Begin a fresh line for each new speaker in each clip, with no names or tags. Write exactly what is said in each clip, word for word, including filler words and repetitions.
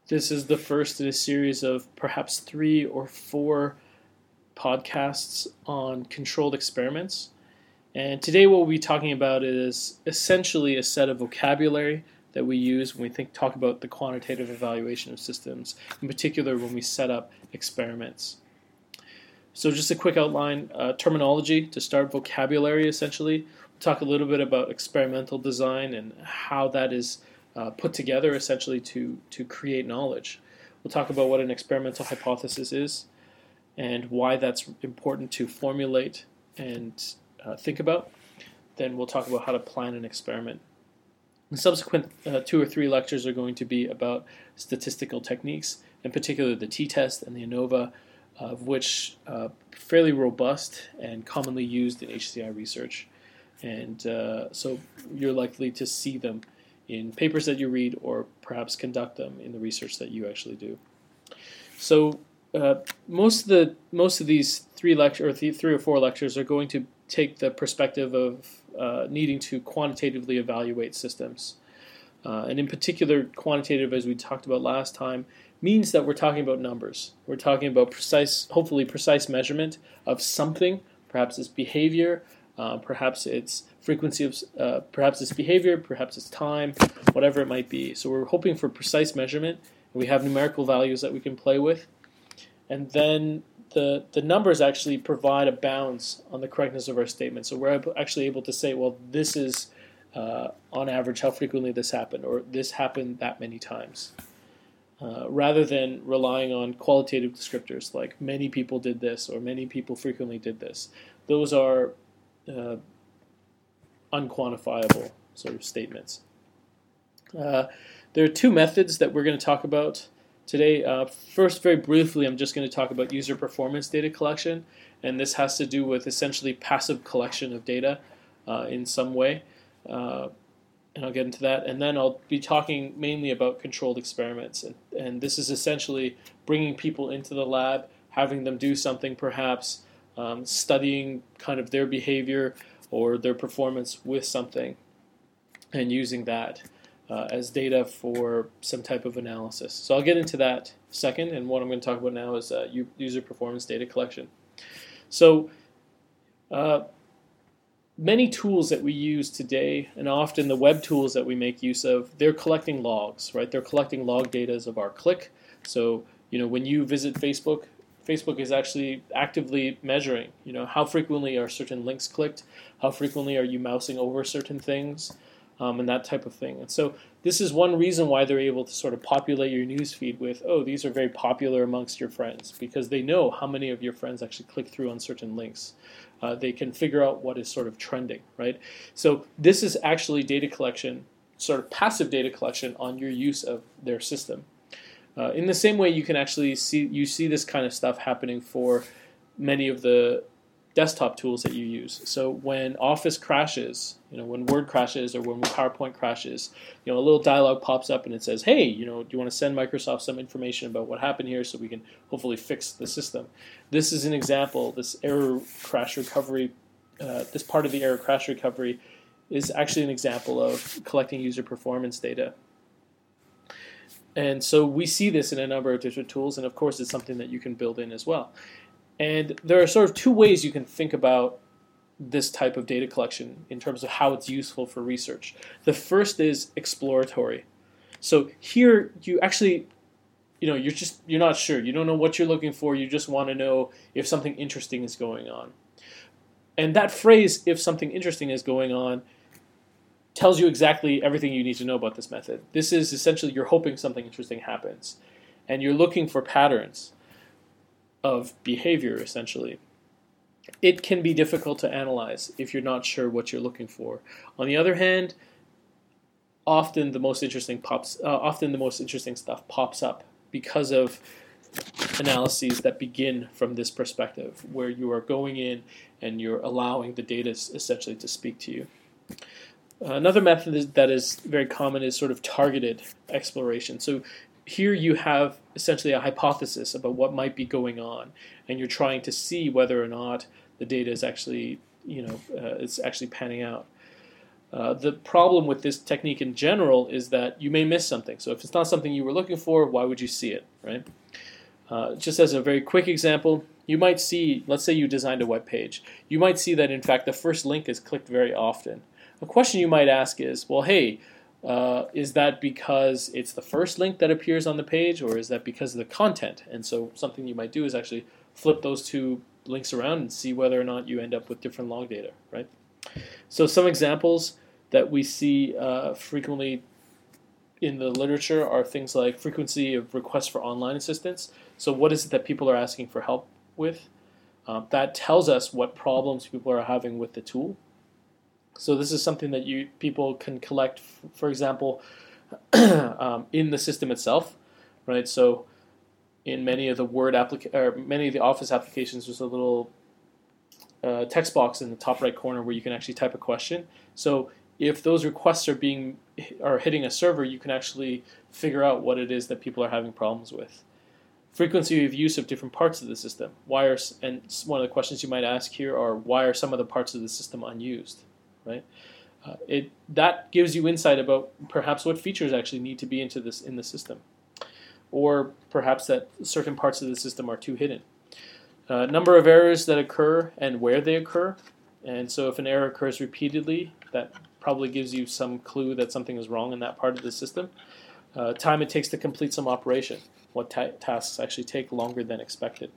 This is the first in a series of perhaps three or four podcasts on controlled experiments. And today what we'll be talking about is essentially a set of vocabulary that we use when we think talk about the quantitative evaluation of systems, in particular when we set up experiments. So just a quick outline, uh, terminology to start, vocabulary essentially. We'll talk a little bit about experimental design and how that is uh, put together essentially to, to create knowledge. We'll talk about what an experimental hypothesis is and why that's important to formulate and uh, think about. Then we'll talk about how to plan an experiment. The subsequent uh, two or three lectures are going to be about statistical techniques, in particular the t-test and the ANOVA, of which uh, fairly robust and commonly used in H C I research. And uh, so you're likely to see them in papers that you read or perhaps conduct them in the research that you actually do. So uh, most of the most of these three lecture or th- three or four lectures are going to take the perspective of uh, needing to quantitatively evaluate systems. Uh, and in particular, quantitative, as we talked about last time, means that we're talking about numbers. We're talking about precise, hopefully precise measurement of something. Perhaps it's behavior, uh, perhaps it's frequency of, uh, perhaps it's behavior, perhaps it's time, whatever it might be. So we're hoping for precise measurement. And we have numerical values that we can play with. And then the, the numbers actually provide a bounds on the correctness of our statement. So we're actually able to say, well, this is uh, on average how frequently this happened, or this happened that many times. Uh, rather than relying on qualitative descriptors like many people did this or many people frequently did this. Those are uh, unquantifiable sort of statements. Uh, there are two methods that we're going to talk about today. Uh, first, very briefly, I'm just going to talk about user performance data collection, and this has to do with essentially passive collection of data uh, in some way. Uh, And I'll get into that. And then I'll be talking mainly about controlled experiments. And, and this is essentially bringing people into the lab, having them do something perhaps, um, studying kind of their behavior or their performance with something, and using that uh, as data for some type of analysis. So I'll get into that second. And what I'm going to talk about now is uh, user performance data collection. So uh, many tools that we use today, and often the web tools that we make use of, they're collecting logs, right? They're collecting log data of our click. So, you know, when you visit Facebook, Facebook is actually actively measuring, you know, how frequently are certain links clicked, how frequently are you mousing over certain things, um, and that type of thing. And so this is one reason why they're able to sort of populate your newsfeed with, oh, these are very popular amongst your friends, because they know how many of your friends actually click through on certain links. Uh, they can figure out what is sort of trending, right? So this is actually data collection, sort of passive data collection on your use of their system. Uh, in the same way, you can actually see you see this kind of stuff happening for many of the desktop tools that you use. So when Office crashes, you know, when Word crashes or when PowerPoint crashes, you know, a little dialog pops up and it says, hey, you know, do you want to send Microsoft some information about what happened here so we can hopefully fix the system? This is an example. This error crash recovery, uh, this part of the error crash recovery is actually an example of collecting user performance data. And so we see this in a number of different tools, and of course it's something that you can build in as well. And there are sort of two ways you can think about this type of data collection in terms of how it's useful for research. The first is exploratory. So here you actually, you know, you're just you're not sure. You don't know what you're looking for. You just want to know if something interesting is going on. And that phrase, if something interesting is going on, tells you exactly everything you need to know about this method. This is essentially you're hoping something interesting happens, and you're looking for patterns of behavior, essentially. It can be difficult to analyze if you're not sure what you're looking for. On the other hand, often the most interesting pops, uh, often the most interesting stuff pops up because of analyses that begin from this perspective, where you are going in and you're allowing the data essentially to speak to you. Another method is, that is very common is sort of targeted exploration. So here you have essentially a hypothesis about what might be going on, and you're trying to see whether or not the data is actually, you know, uh, it's actually panning out. Uh, the problem with this technique in general is that you may miss something. So if it's not something you were looking for, why would you see it, right? Uh, just as a very quick example, you might see, let's say you designed a web page. You might see that, in fact, the first link is clicked very often. A question you might ask is, well, hey, uh, is that because it's the first link that appears on the page, or is that because of the content? And so something you might do is actually flip those two links around and see whether or not you end up with different log data, right? So some examples that we see uh, frequently in the literature are things like frequency of requests for online assistance. So what is it that people are asking for help with? Um, that tells us what problems people are having with the tool. So this is something that you people can collect, for example, um, in the system itself, right? So in many of the Word applica- or many of the Office applications, there's a little uh, text box in the top right corner where you can actually type a question. So if those requests are being are hitting a server, you can actually figure out what it is that people are having problems with. Frequency of use of different parts of the system. Why are and one of the questions you might ask here are, why are some of the parts of the system unused, right? Uh, it that gives you insight about perhaps what features actually need to be into this in the system, or perhaps that certain parts of the system are too hidden. Uh, number of errors that occur and where they occur, and so if an error occurs repeatedly, that probably gives you some clue that something is wrong in that part of the system. Uh, time it takes to complete some operation. What ta- tasks actually take longer than expected.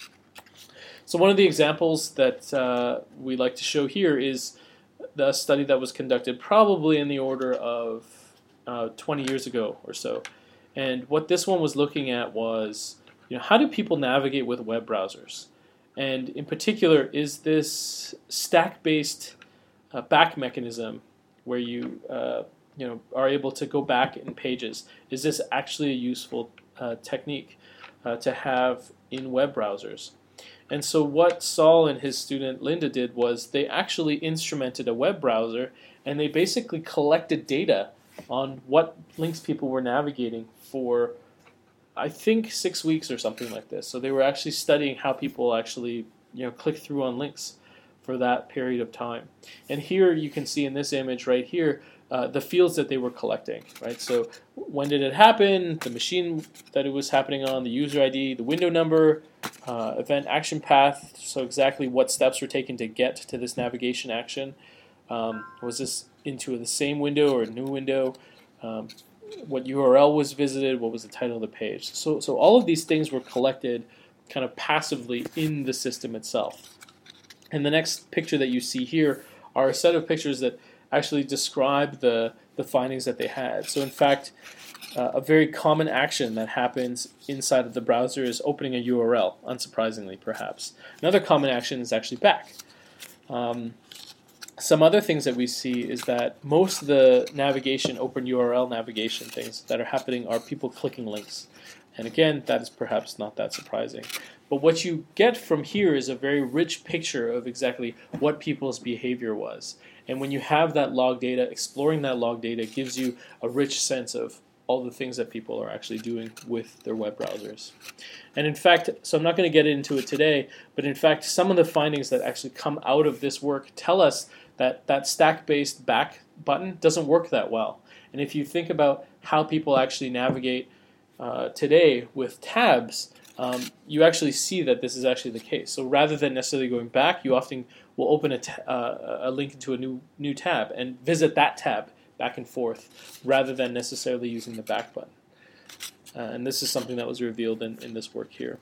So one of the examples that uh, we like to show here is the study that was conducted probably in the order of uh, twenty years ago or so. And what this one was looking at was, you know, how do people navigate with web browsers? And in particular, is this stack-based uh, back mechanism where you uh, you know are able to go back in pages, is this actually a useful uh, technique uh, to have in web browsers? And so what Saul and his student Linda did was they actually instrumented a web browser, and they basically collected data on what links people were navigating for, I think, six weeks or something like this. So they were actually studying how people actually you know click through on links for that period of time. And here you can see in this image right here uh, the fields that they were collecting, right? So when did it happen, the machine that it was happening on, the user I D, the window number, uh, event action path, so exactly what steps were taken to get to this navigation action. Um, was this into the same window or a new window? Um, what U R L was visited? What was the title of the page? So, so all of these things were collected kind of passively in the system itself. And the next picture that you see here are a set of pictures that actually describe the, the findings that they had. So in fact, uh, a very common action that happens inside of the browser is opening a U R L, unsurprisingly perhaps. Another common action is actually back. Um, some other things that we see is that most of the navigation, open U R L navigation things that are happening are people clicking links. And again, that is perhaps not that surprising. But what you get from here is a very rich picture of exactly what people's behavior was. And when you have that log data, exploring that log data gives you a rich sense of all the things that people are actually doing with their web browsers. And in fact, so I'm not going to get into it today, but in fact, some of the findings that actually come out of this work tell us that that stack-based back button doesn't work that well. And if you think about how people actually navigate uh, today with tabs, um, you actually see that this is actually the case. So rather than necessarily going back, you often will open a, ta- uh, a link into a new new tab and visit that tab back and forth, rather than necessarily using the back button. Uh, and this is something that was revealed in, in this work here.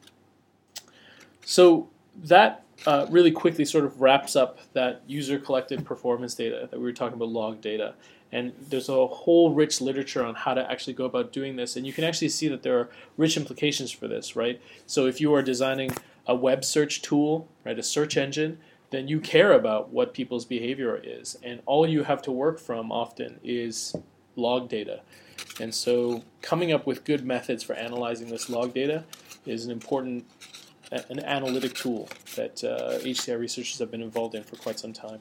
So that uh, really quickly sort of wraps up that user-collected performance data that we were talking about, log data. And there's a whole rich literature on how to actually go about doing this. And you can actually see that there are rich implications for this, right? So if you are designing a web search tool, right, a search engine, then you care about what people's behavior is. And all you have to work from often is log data. And so coming up with good methods for analyzing this log data is an important an analytic tool that uh, H C I researchers have been involved in for quite some time.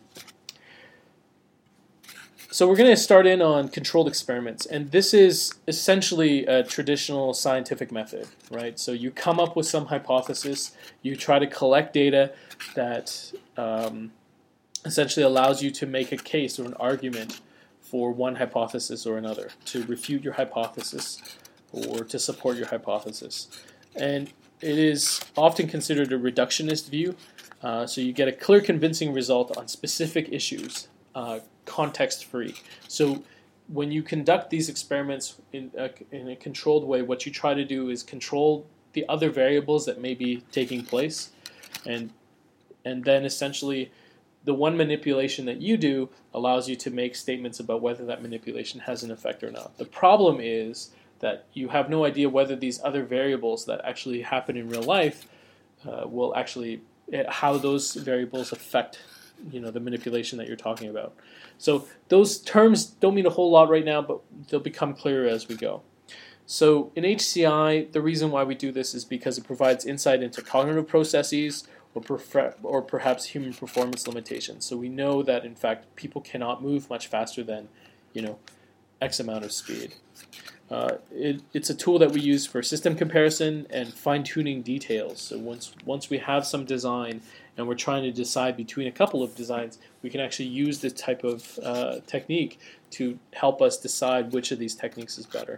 So we're going to start in on controlled experiments, and this is essentially a traditional scientific method, right? So you come up with some hypothesis, you try to collect data that um, essentially allows you to make a case or an argument for one hypothesis or another, to refute your hypothesis or to support your hypothesis. And it is often considered a reductionist view, uh, so you get a clear, convincing result on specific issues, uh, context-free. So when you conduct these experiments in a, in a controlled way, what you try to do is control the other variables that may be taking place, and and then essentially the one manipulation that you do allows you to make statements about whether that manipulation has an effect or not. The problem is that you have no idea whether these other variables that actually happen in real life uh, will actually, how those variables affect, you know, the manipulation that you're talking about. So those terms don't mean a whole lot right now, but they'll become clearer as we go. So in H C I, the reason why we do this is because it provides insight into cognitive processes or, prefer- or perhaps human performance limitations. So we know that, in fact, people cannot move much faster than, you know, X amount of speed. Uh, it, it's a tool that we use for system comparison and fine-tuning details. So once once we have some design and we're trying to decide between a couple of designs, we can actually use this type of uh, technique to help us decide which of these techniques is better.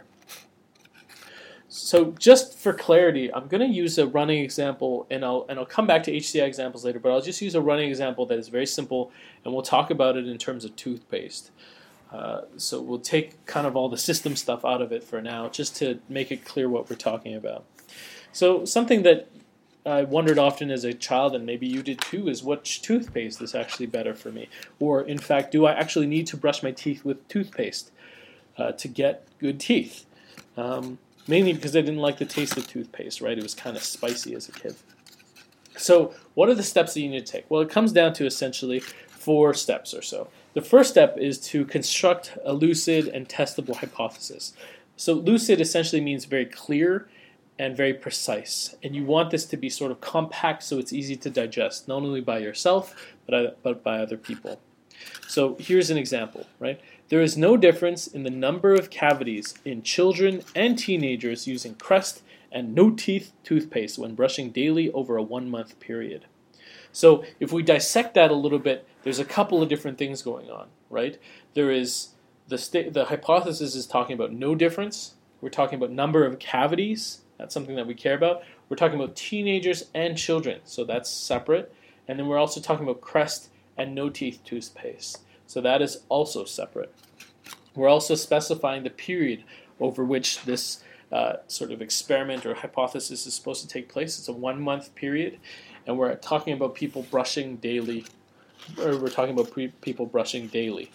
So just for clarity, I'm going to use a running example, and I'll and I'll come back to H C I examples later, but I'll just use a running example that is very simple, and we'll talk about it in terms of toothpaste. Uh, so we'll take kind of all the system stuff out of it for now, just to make it clear what we're talking about. So something that I wondered often as a child, and maybe you did too, is which toothpaste is actually better for me? Or in fact, do I actually need to brush my teeth with toothpaste uh, to get good teeth? Um, mainly because I didn't like the taste of toothpaste, right? It was kind of spicy as a kid. So what are the steps that you need to take? Well, it comes down to essentially four steps or so. The first step is to construct a lucid and testable hypothesis. So lucid essentially means very clear and very precise. And you want this to be sort of compact so it's easy to digest, not only by yourself, but, but by other people. So here's an example, right? There is no difference in the number of cavities in children and teenagers using Crest and no-teeth toothpaste when brushing daily over a one-month period. So if we dissect that a little bit, there's a couple of different things going on, right? There is the sta- the hypothesis is talking about no difference. We're talking about number of cavities. That's something that we care about. We're talking about teenagers and children, so that's separate. And then we're also talking about Crest and no-teeth toothpaste, so that is also separate. We're also specifying the period over which this uh, sort of experiment or hypothesis is supposed to take place. It's a one-month period. And we're talking about people brushing daily, or we're talking about pre- people brushing daily.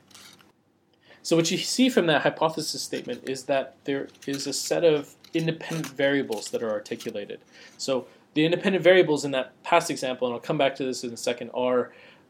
So what you see from that hypothesis statement is that there is a set of independent variables that are articulated. So the independent variables in that past example, and I'll come back to this in a second, are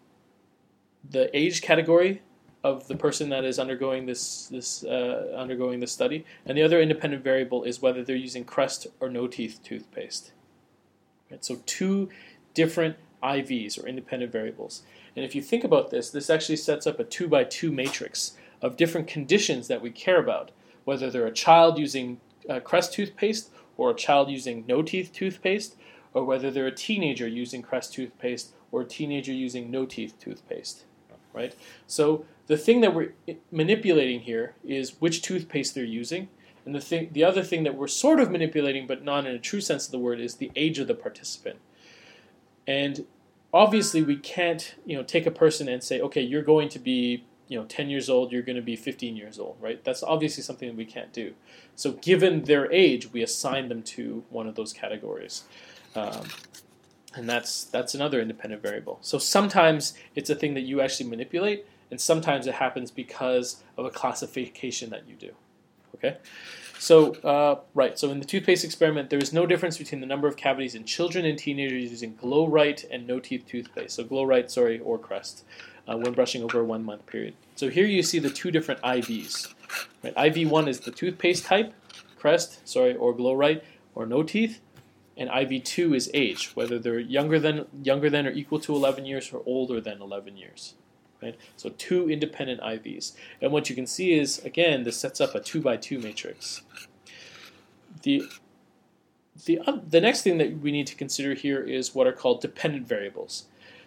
the age category of the person that is undergoing this this uh, undergoing this study, and the other independent variable is whether they're using Crest or no-teeth toothpaste. Right, so two different I Vs, or independent variables. And if you think about this, this actually sets up a two by two matrix of different conditions that we care about, whether they're a child using uh, Crest toothpaste or a child using no-teeth toothpaste, or whether they're a teenager using Crest toothpaste or a teenager using no-teeth toothpaste. Right? So the thing that we're manipulating here is which toothpaste they're using. And the thing, the other thing that we're sort of manipulating, but not in a true sense of the word, is the age of the participant. And obviously, we can't, you know, take a person and say, okay, you're going to be, you know, ten years old, you're going to be fifteen years old, right? That's obviously something that we can't do. So, given their age, we assign them to one of those categories, um, and that's that's another independent variable. So sometimes it's a thing that you actually manipulate, and sometimes it happens because of a classification that you do. Okay, so uh, right. So in the toothpaste experiment, there is no difference between the number of cavities in children and teenagers using Glow-Right and no-teeth toothpaste. So Glow-Right, sorry, or Crest, uh, when brushing over a one-month period. So here you see the two different I Vs. Right? I V one is the toothpaste type, Crest, sorry, or Glow-Right, or no teeth, and I V two is age, whether they're younger than younger than or equal to eleven years or older than eleven years. Right? So two independent I Vs. And what you can see is, again, this sets up a two by two matrix. The, the, uh, the next thing that we need to consider here is what are called dependent variables.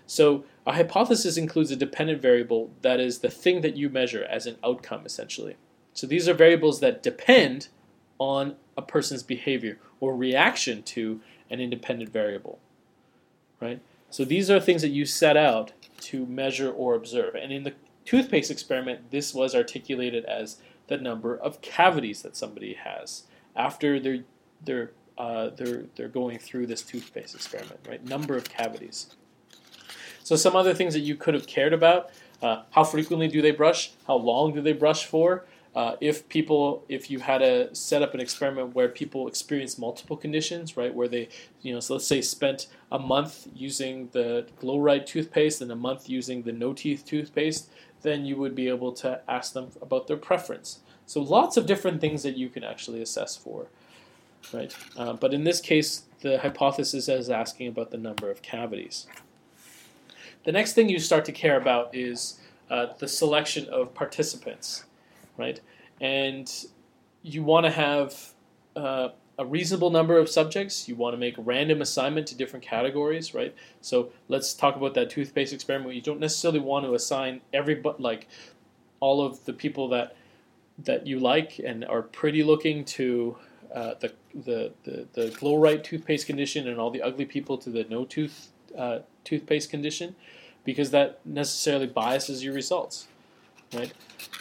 So a hypothesis includes a dependent variable that is the thing that you measure as an outcome, essentially. So these are variables that depend on a person's behavior or reaction to an independent variable, right? So these are things that you set out to measure or observe. And in the toothpaste experiment, this was articulated as the number of cavities that somebody has after they're they're uh, they're they're going through this toothpaste experiment, right? Number of cavities. So some other things that you could have cared about: uh, how frequently do they brush? How long do they brush for? Uh, if people, if you had to set up an experiment where people experience multiple conditions, right, where they, you know, so let's say spent a month using the Glow-Right toothpaste and a month using the No Teeth toothpaste, then you would be able to ask them about their preference. So lots of different things that you can actually assess for, right? Uh, but in this case, the hypothesis is asking about the number of cavities. The next thing you start to care about is uh, the selection of participants. Right, and you want to have uh, a reasonable number of subjects. You want to make random assignment to different categories, right? So let's talk about that toothpaste experiment. You don't necessarily want to assign every like all of the people that that you like and are pretty looking to uh, the, the the the Glow-Right toothpaste condition, and all the ugly people to the no tooth uh, toothpaste condition, because that necessarily biases your results, right?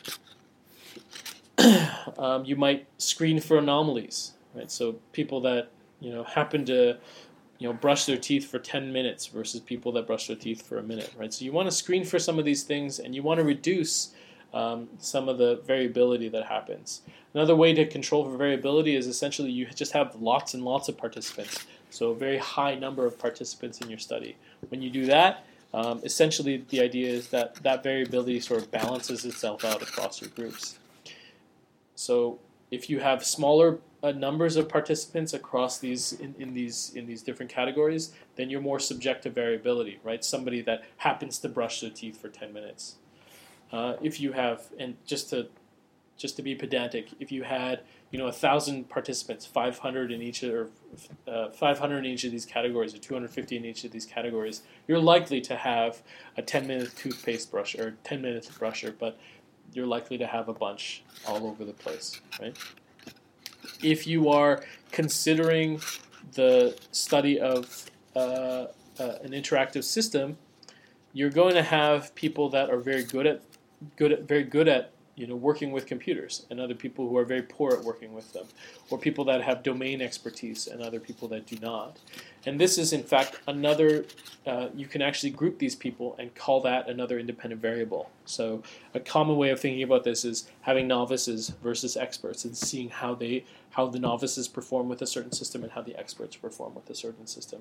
Um, you might screen for anomalies, right? So people that, you know, happen to, you know, brush their teeth for ten minutes versus people that brush their teeth for a minute, right? So you want to screen for some of these things, and you want to reduce um, some of the variability that happens. Another way to control for variability is essentially you just have lots and lots of participants, so a very high number of participants in your study. When you do that, um, essentially the idea is that that variability sort of balances itself out across your groups. So if you have smaller uh, numbers of participants across these in, in these in these different categories, then you're more subject to variability, right? Somebody that happens to brush their teeth for ten minutes. Uh, if you have, and just to just to be pedantic, if you had, you know, a thousand participants, five hundred in each, or uh, five hundred in each of these categories, or two hundred fifty in each of these categories, you're likely to have a ten-minute toothpaste brush or ten-minute brusher, but you're likely to have a bunch all over the place, right? If you are considering the study of uh, uh, an interactive system, you're going to have people that are very good at good at very good at you know working with computers, and other people who are very poor at working with them, or people that have domain expertise and other people that do not. And this is in fact another, uh, you can actually group these people and call that another independent variable. So a common way of thinking about this is having novices versus experts, and seeing how they how the novices perform with a certain system and how the experts perform with a certain system.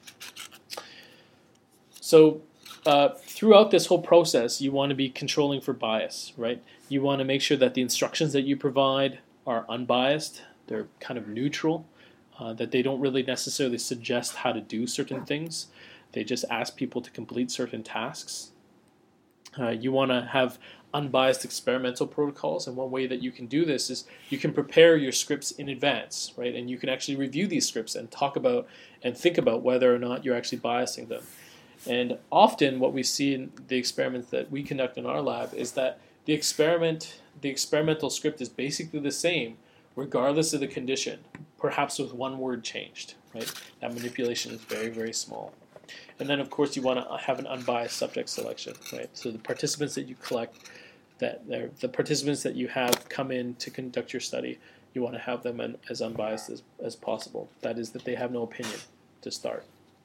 So uh, throughout this whole process, you want to be controlling for bias, right? You want to make sure that the instructions that you provide are unbiased, they're kind of neutral, uh, that they don't really necessarily suggest how to do certain things. They just ask people to complete certain tasks. Uh, you want to have unbiased experimental protocols, and one way that you can do this is you can prepare your scripts in advance, right? And you can actually review these scripts and talk about and think about whether or not you're actually biasing them. And often what we see in the experiments that we conduct in our lab is that the experiment, the experimental script is basically the same regardless of the condition, perhaps with one word changed, right? That manipulation is very, very small. And then, of course, you want to have an unbiased subject selection, right? So the participants that you collect, that the participants that you have come in to conduct your study, you want to have them in, as unbiased as, as possible. That is, that they have no opinion to start.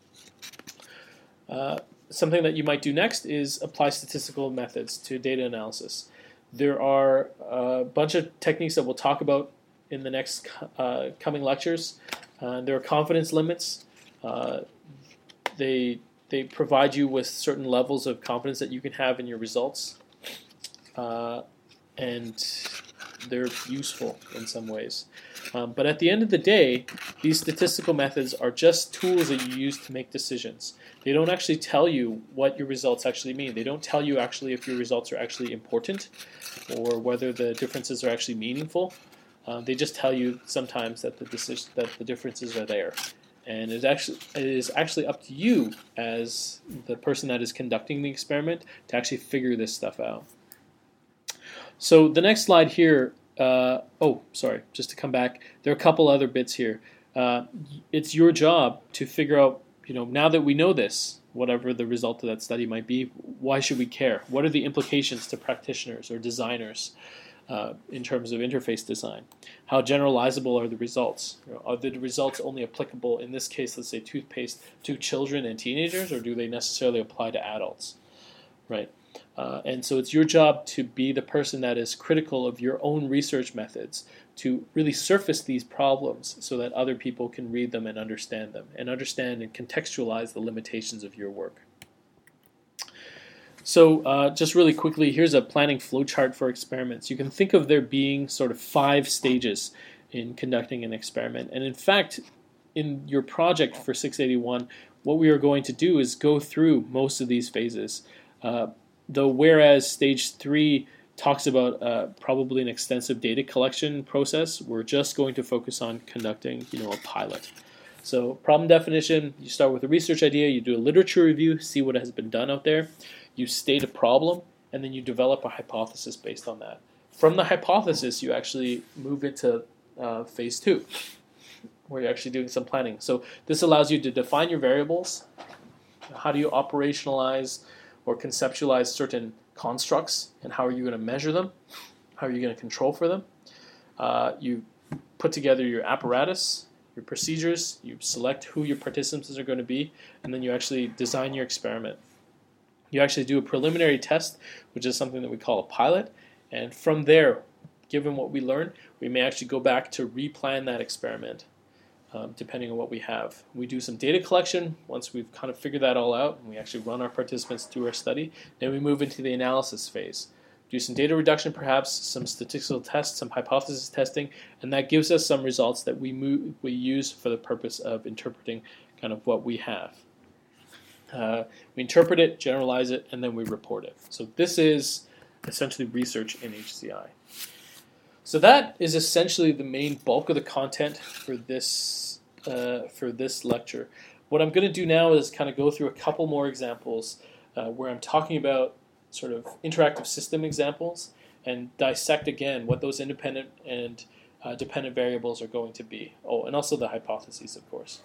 Uh, something that you might do next is apply statistical methods to data analysis. There are a bunch of techniques that we'll talk about in the next uh, coming lectures. Uh, there are confidence limits. Uh, they they provide you with certain levels of confidence that you can have in your results, uh, and they're useful in some ways. Um, but at the end of the day, these statistical methods are just tools that you use to make decisions. They don't actually tell you what your results actually mean. They don't tell you actually if your results are actually important or whether the differences are actually meaningful. Uh, they just tell you sometimes that the decision, that the differences are there. And it, actually, it is actually up to you as the person that is conducting the experiment to actually figure this stuff out. So the next slide here, uh, oh, sorry, just to come back, there are a couple other bits here. Uh, it's your job to figure out, you know, now that we know this, whatever the result of that study might be, why should we care? What are the implications to practitioners or designers uh, in terms of interface design? How generalizable are the results? You know, are the results only applicable, in this case, let's say toothpaste, to children and teenagers, or do they necessarily apply to adults, right? Uh, and so it's your job to be the person that is critical of your own research methods, to really surface these problems so that other people can read them and understand them, and understand and contextualize the limitations of your work. So uh, just really quickly, here's a planning flowchart for experiments. You can think of there being sort of five stages in conducting an experiment. And in fact, in your project for six eighty-one, what we are going to do is go through most of these phases. Uh, though whereas stage three talks about uh, probably an extensive data collection process, we're just going to focus on conducting, you know, a pilot. So problem definition, you start with a research idea, you do a literature review, see what has been done out there, you state a problem, and then you develop a hypothesis based on that. From the hypothesis, you actually move into uh, phase two, where you're actually doing some planning. So this allows you to define your variables. How do you operationalize or conceptualize certain constructs, and how are you going to measure them? How are you going to control for them? Uh, you put together your apparatus, your procedures, you select who your participants are going to be, and then you actually design your experiment. You actually do a preliminary test, which is something that we call a pilot, and from there, given what we learn, we may actually go back to replan that experiment, um, depending on what we have. We do some data collection once we've kind of figured that all out, and we actually run our participants through our study. Then we move into the analysis phase. Do some data reduction, perhaps some statistical tests, some hypothesis testing, and that gives us some results that we move, we use for the purpose of interpreting kind of what we have. Uh, we interpret it, generalize it, and then we report it. So this is essentially research in H C I. So that is essentially the main bulk of the content for this uh, for this lecture. What I'm going to do now is kind of go through a couple more examples uh, where I'm talking about sort of interactive system examples and dissect again what those independent and uh, dependent variables are going to be. Oh, and also the hypotheses, of course.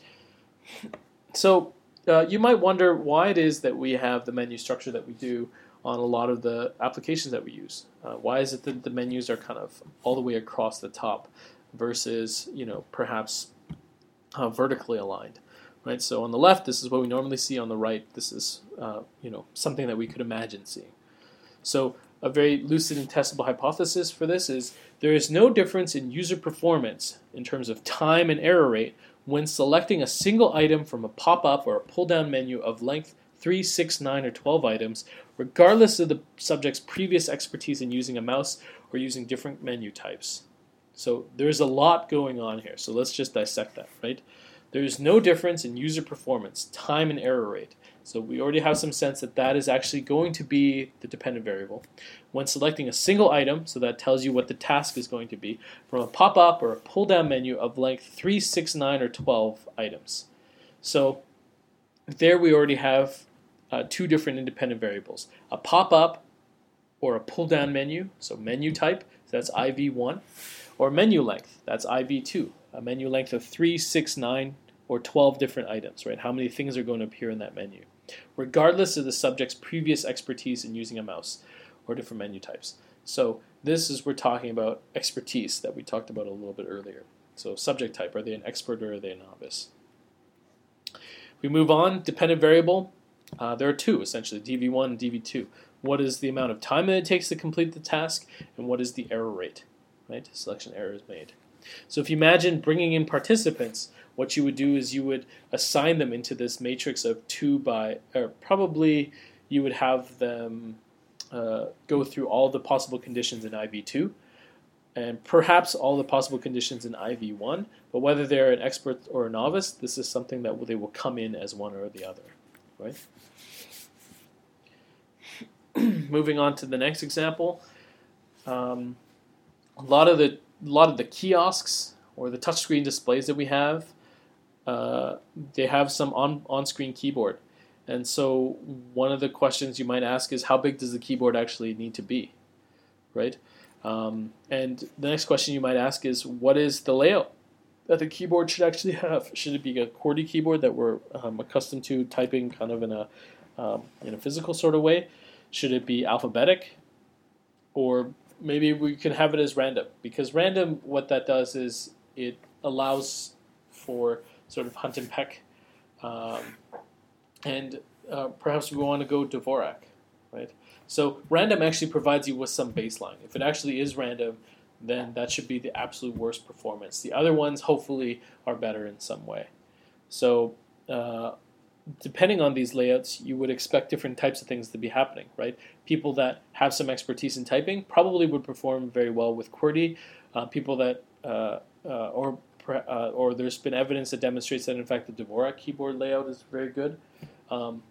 So uh, you might wonder why it is that we have the menu structure that we do on a lot of the applications that we use. Uh, why is it that the menus are kind of all the way across the top versus, you know, perhaps uh, vertically aligned, right? So on the left, this is what we normally see. On the right, this is, uh, you know, something that we could imagine seeing. So a very lucid and testable hypothesis for this is there is no difference in user performance in terms of time and error rate when selecting a single item from a pop-up or a pull-down menu of length three, six, nine, or twelve items, regardless of the subject's previous expertise in using a mouse or using different menu types. So there's a lot going on here, so let's just dissect that, right? There is no difference in user performance, time, and error rate. So we already have some sense that that is actually going to be the dependent variable. When selecting a single item, so that tells you what the task is going to be, from a pop-up or a pull-down menu of length three, six, nine, or twelve items. So there we already have uh, two different independent variables. A pop-up or a pull-down menu, so menu type, so that's I V one, or menu length, that's I V two, a menu length of three, six, nine, or twelve different items, right? How many things are going to appear in that menu, regardless of the subject's previous expertise in using a mouse or different menu types. So this is, we're talking about expertise that we talked about a little bit earlier. So subject type, are they an expert or are they a novice? We move on, dependent variable. Uh, there are two, essentially, D V one and D V two. What is the amount of time that it takes to complete the task, and what is the error rate, right? Selection error is made. So if you imagine bringing in participants, what you would do is you would assign them into this matrix of two by, or probably you would have them uh, go through all the possible conditions in I V two, and perhaps all the possible conditions in I V one, but whether they're an expert or a novice, this is something that they will come in as one or the other, right? Moving on to the next example, um, a lot of the a lot of the kiosks or the touchscreen displays that we have uh, they have some on on-screen keyboard. And so one of the questions you might ask is, how big does the keyboard actually need to be, right? Um, and the next question you might ask is, what is the layout that the keyboard should actually have? Should it be a QWERTY keyboard that we're um, accustomed to typing kind of in a um, in a physical sort of way? Should it be alphabetic? Or maybe we can have it as random, because random, what that does is it allows for sort of hunt and peck, um, and uh, perhaps we want to go Dvorak, right? So random actually provides you with some baseline. If it actually is random, then that should be the absolute worst performance. The other ones hopefully are better in some way. So uh, depending on these layouts, you would expect different types of things to be happening, right? People that have some expertise in typing probably would perform very well with QWERTY. Uh, people that, uh, uh, or uh, or there's been evidence that demonstrates that in fact the Dvorak keyboard layout is very good. Um,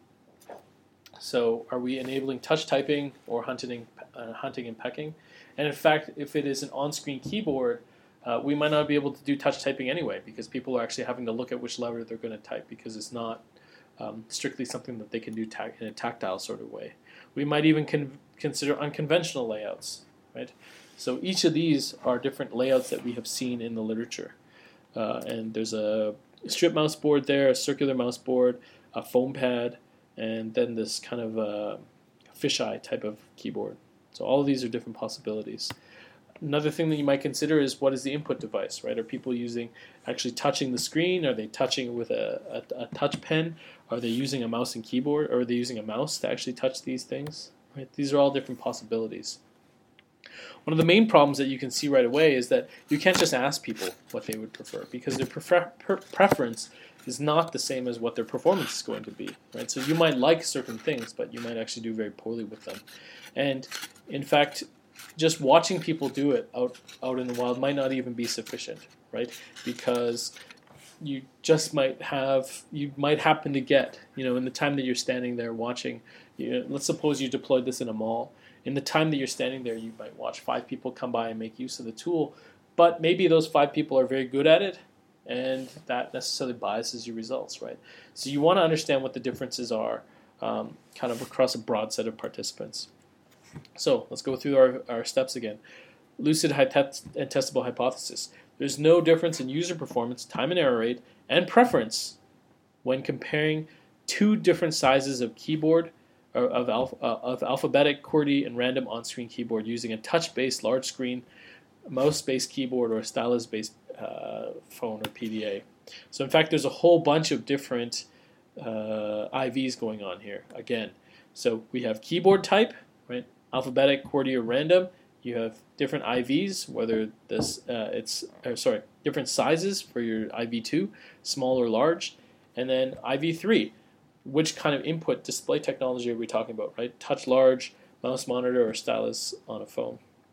so are we enabling touch typing or hunting, uh, hunting and pecking? And in fact, if it is an on-screen keyboard, uh, we might not be able to do touch typing anyway, because people are actually having to look at which lever they're going to type, because it's not um, strictly something that they can do ta- in a tactile sort of way. We might even con- consider unconventional layouts, right? So each of these are different layouts that we have seen in the literature. Uh, and there's a strip mouse board there, a circular mouse board, a foam pad, and then this kind of uh, fisheye type of keyboard. So all of these are different possibilities. Another thing that you might consider is, what is the input device, right? Are people using, actually touching the screen? Are they touching it with a, a, a touch pen? Are they using a mouse and keyboard? Or are they using a mouse to actually touch these things? Right? These are all different possibilities. One of the main problems that you can see right away is that you can't just ask people what they would prefer, because their prefer- per- preference is not the same as what their performance is going to be, right? So you might like certain things, but you might actually do very poorly with them. And in fact, just watching people do it out out in the wild might not even be sufficient, right? Because you just might have, you might happen to get, you know, in the time that you're standing there watching, you know, let's suppose you deployed this in a mall. In the time that you're standing there, you might watch five people come by and make use of the tool, but maybe those five people are very good at it, and that necessarily biases your results, right? So you want to understand what the differences are um, kind of across a broad set of participants. So let's go through our, our steps again. Lucid and testable hypothesis. There's no difference in user performance, time and error rate, and preference when comparing two different sizes of keyboard, or of, alpha, uh, of alphabetic, QWERTY, and random on-screen keyboard using a touch-based large screen, mouse-based keyboard, or a stylus-based uh, phone or P D A. So in fact, there's a whole bunch of different uh, I Vs going on here. Again, so we have keyboard type, right? Alphabetic, QWERTY, or random. You have different I Vs, whether this uh, it's or sorry, different sizes for your I V two, small or large, and then I V three. Which kind of input display technology are we talking about, right? Touch large, mouse monitor, or stylus on a phone.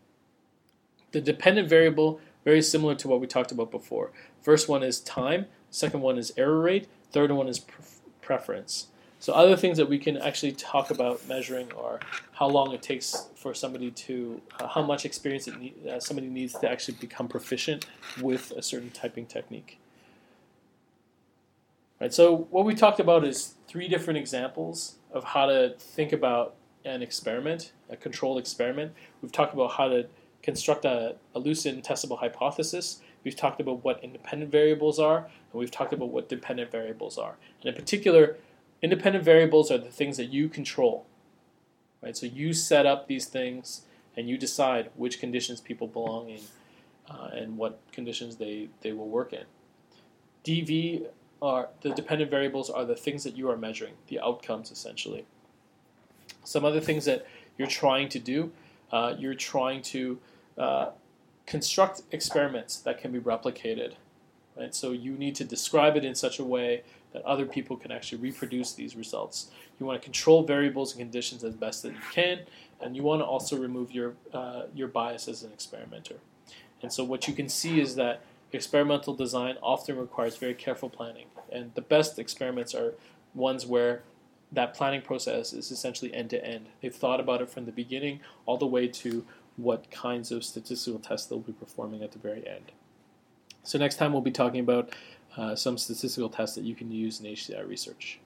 The dependent variable, very similar to what we talked about before. First one is time, second one is error rate, third one is pref- preference. So other things that we can actually talk about measuring are how long it takes for somebody to, uh, how much experience it need, uh, somebody needs to actually become proficient with a certain typing technique. Right, so what we talked about is three different examples of how to think about an experiment, a controlled experiment. We've talked about how to construct a, a lucid and testable hypothesis. We've talked about what independent variables are, and we've talked about what dependent variables are. And in particular, independent variables are the things that you control. Right, so you set up these things, and you decide which conditions people belong in uh, and what conditions they, they will work in. D V are the dependent variables are the things that you are measuring, the outcomes essentially. Some other things that you're trying to do, uh, you're trying to uh, construct experiments that can be replicated. Right? So you need to describe it in such a way that other people can actually reproduce these results. You want to control variables and conditions as best that you can, and you want to also remove your uh, your bias as an experimenter. And so what you can see is that experimental design often requires very careful planning, and the best experiments are ones where that planning process is essentially end-to-end. They've thought about it from the beginning all the way to what kinds of statistical tests they'll be performing at the very end. So next time we'll be talking about uh, some statistical tests that you can use in H C I research.